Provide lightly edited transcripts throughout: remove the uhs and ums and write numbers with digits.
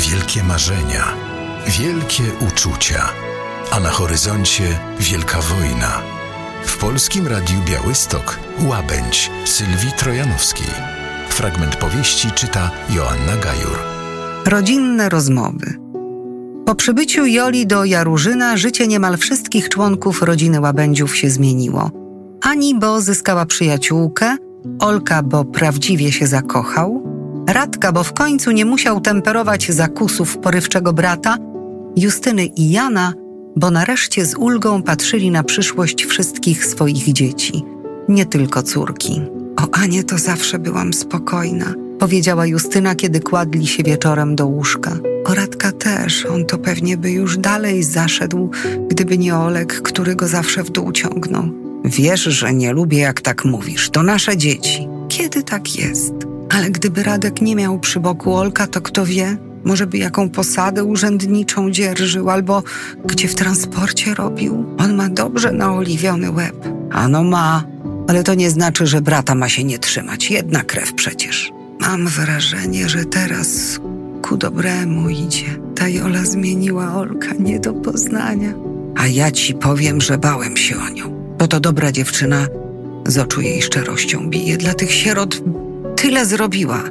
wielkie marzenia, wielkie uczucia, a na horyzoncie wielka wojna. W Polskim Radiu Białystok Łabędź Sylwii Trojanowskiej. Fragment powieści czyta Joanna Gajur. Rodzinne rozmowy. Po przybyciu Joli do Jarurzyna życie niemal wszystkich członków rodziny Łabędziów się zmieniło. Ani bo zyskała przyjaciółkę, Olka, bo prawdziwie się zakochał, Radka, bo w końcu nie musiał temperować zakusów porywczego brata, Justyny i Jana, bo nareszcie z ulgą patrzyli na przyszłość wszystkich swoich dzieci, nie tylko córki. O Anię to zawsze byłam spokojna, powiedziała Justyna, kiedy kładli się wieczorem do łóżka. O Radka też, on to pewnie by już dalej zaszedł, gdyby nie Olek, który go zawsze w dół ciągnął. Wiesz, że nie lubię, jak tak mówisz, to nasze dzieci. Kiedy tak jest? Ale gdyby Radek nie miał przy boku Olka, to kto wie, może by jaką posadę urzędniczą dzierżył, albo gdzie w transporcie robił. On ma dobrze naoliwiony łeb. Ano ma, ale to nie znaczy, że brata ma się nie trzymać. Jedna krew przecież. Mam wrażenie, że teraz ku dobremu idzie. Ta Jola zmieniła Olka nie do poznania. A ja ci powiem, że bałem się o nią. Bo to dobra dziewczyna, z oczu jej szczerością bije. Dla tych sierot tyle zrobiła.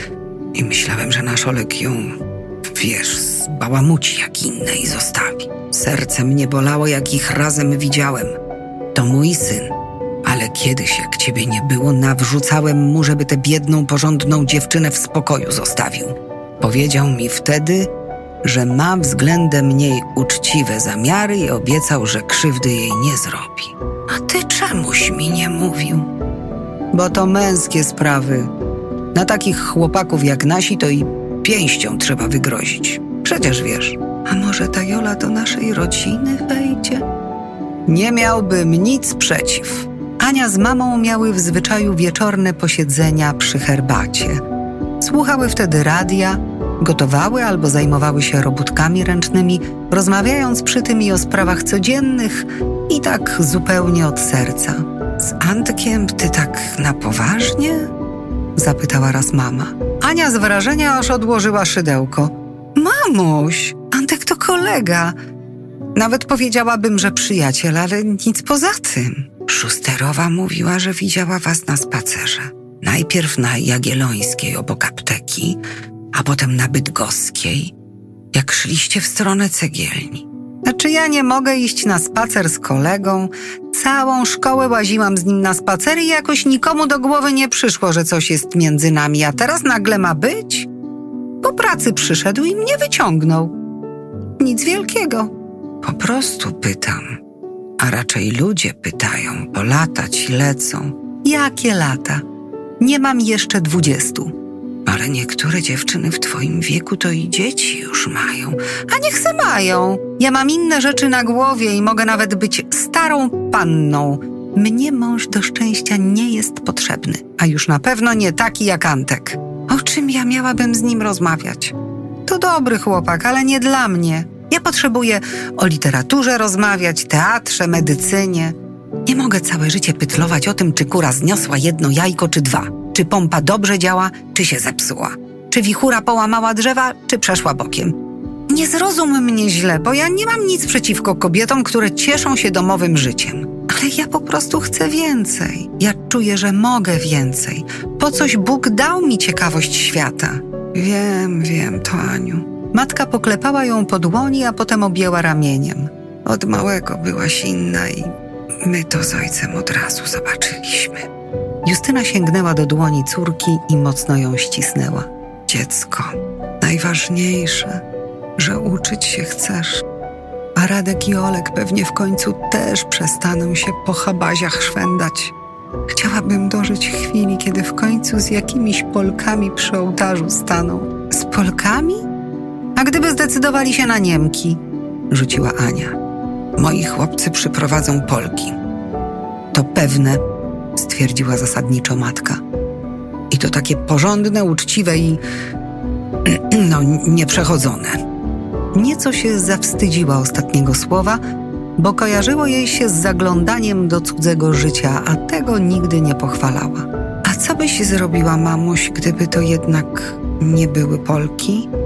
I myślałem, że nasz Olek ją, wiesz, zbałamuci jak inne i zostawi. Serce mnie bolało, jak ich razem widziałem. To mój syn. Ale kiedyś, jak ciebie nie było, nawrzucałem mu, żeby tę biedną, porządną dziewczynę w spokoju zostawił. Powiedział mi wtedy, że ma względem niej uczciwe zamiary i obiecał, że krzywdy jej nie zrobi. A ty czemuś mi nie mówił? Bo to męskie sprawy. Na takich chłopaków jak nasi to i pięścią trzeba wygrozić. Przecież wiesz. A może ta Jola do naszej rodziny wejdzie? Nie miałbym nic przeciw. Ania z mamą miały w zwyczaju wieczorne posiedzenia przy herbacie. Słuchały wtedy radia, gotowały albo zajmowały się robótkami ręcznymi, rozmawiając przy tym i o sprawach codziennych i tak zupełnie od serca. Z Antkiem ty tak na poważnie? Zapytała raz mama. Ania z wrażenia aż odłożyła szydełko. Mamuś, Antek to kolega. Nawet powiedziałabym, że przyjaciel, ale nic poza tym. Szusterowa mówiła, że widziała was na spacerze. Najpierw na Jagiellońskiej obok apteki, a potem na Bydgoskiej, jak szliście w stronę cegielni. Znaczy ja nie mogę iść na spacer z kolegą. Całą szkołę łaziłam z nim na spacery i jakoś nikomu do głowy nie przyszło, że coś jest między nami, a teraz nagle ma być? Po pracy przyszedł i mnie wyciągnął. Nic wielkiego. Po prostu pytam. A raczej ludzie pytają, bo lata ci lecą. Jakie lata? Nie mam jeszcze 20. Ale niektóre dziewczyny w twoim wieku to i dzieci już mają. A niech se mają. Ja mam inne rzeczy na głowie i mogę nawet być starą panną. Mnie mąż do szczęścia nie jest potrzebny, a już na pewno nie taki jak Antek. O czym ja miałabym z nim rozmawiać? To dobry chłopak, ale nie dla mnie. Ja potrzebuję o literaturze rozmawiać, teatrze, medycynie. Nie mogę całe życie pytlować o tym, czy kura zniosła jedno jajko, czy 2. Czy pompa dobrze działa, czy się zepsuła. Czy wichura połamała drzewa, czy przeszła bokiem. Nie zrozum mnie źle, bo ja nie mam nic przeciwko kobietom, które cieszą się domowym życiem. Ale ja po prostu chcę więcej. Ja czuję, że mogę więcej. Po coś Bóg dał mi ciekawość świata. Wiem, to Aniu. Matka poklepała ją po dłoni, a potem objęła ramieniem. Od małego byłaś inna i my to z ojcem od razu zobaczyliśmy. Justyna sięgnęła do dłoni córki i mocno ją ścisnęła. Dziecko, najważniejsze, że uczyć się chcesz. A Radek i Olek pewnie w końcu też przestaną się po chabaziach szwendać. Chciałabym dożyć chwili, kiedy w końcu z jakimiś Polkami przy ołtarzu staną. Z Polkami? A gdyby zdecydowali się na Niemki? Rzuciła Ania. Moi chłopcy przyprowadzą Polki. To pewne, stwierdziła zasadniczo matka. I to takie porządne, uczciwe i nieprzechodzone. Nieco się zawstydziła ostatniego słowa, bo kojarzyło jej się z zaglądaniem do cudzego życia, a tego nigdy nie pochwalała. A co byś zrobiła, mamuś, gdyby to jednak nie były Polki?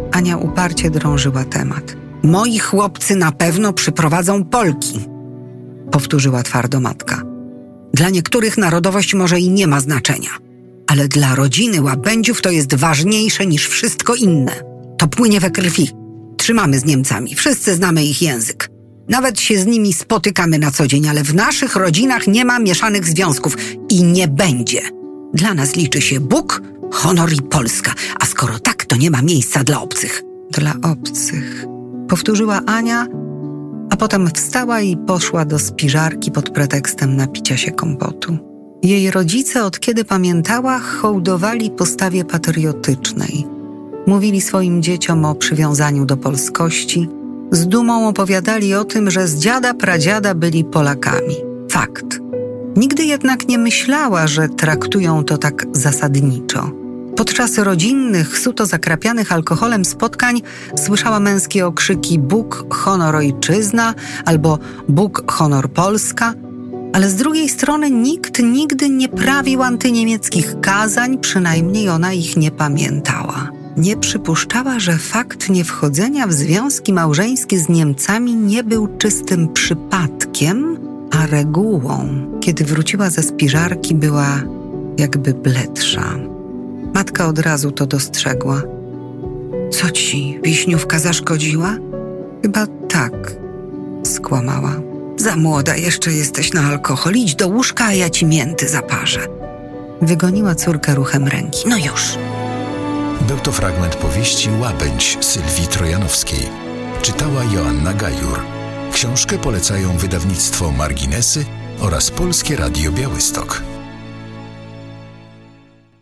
Ania uparcie drążyła temat. Moi chłopcy na pewno przyprowadzą Polki, powtórzyła twardo matka. Dla niektórych narodowość może i nie ma znaczenia, ale dla rodziny Łabędziów to jest ważniejsze niż wszystko inne. To płynie we krwi. Trzymamy z Niemcami, wszyscy znamy ich język. Nawet się z nimi spotykamy na co dzień, ale w naszych rodzinach nie ma mieszanych związków i nie będzie. Dla nas liczy się Bóg, honor i Polska, a skoro tak, to nie ma miejsca dla obcych. Dla obcych, powtórzyła Ania, a potem wstała i poszła do spiżarki pod pretekstem napicia się kompotu. Jej rodzice, od kiedy pamiętała, hołdowali postawie patriotycznej. Mówili swoim dzieciom o przywiązaniu do polskości, z dumą opowiadali o tym, że z dziada pradziada byli Polakami. Fakt. Nigdy jednak nie myślała, że traktują to tak zasadniczo. Podczas rodzinnych, suto zakrapianych alkoholem spotkań słyszała męskie okrzyki Bóg, honor ojczyzna albo Bóg, honor Polska, ale z drugiej strony nikt nigdy nie prawił antyniemieckich kazań, przynajmniej ona ich nie pamiętała. Nie przypuszczała, że fakt niewchodzenia w związki małżeńskie z Niemcami nie był czystym przypadkiem, a regułą. Kiedy wróciła ze spiżarki, była jakby bledsza. Matka od razu to dostrzegła. Co ci, wiśniówka zaszkodziła? Chyba tak, skłamała. Za młoda jeszcze jesteś na alkohol. Idź do łóżka, a ja ci mięty zaparzę. Wygoniła córkę ruchem ręki. No już. Był to fragment powieści Łabędź Sylwii Trojanowskiej. Czytała Joanna Gajur. Książkę polecają wydawnictwo Marginesy oraz Polskie Radio Białystok.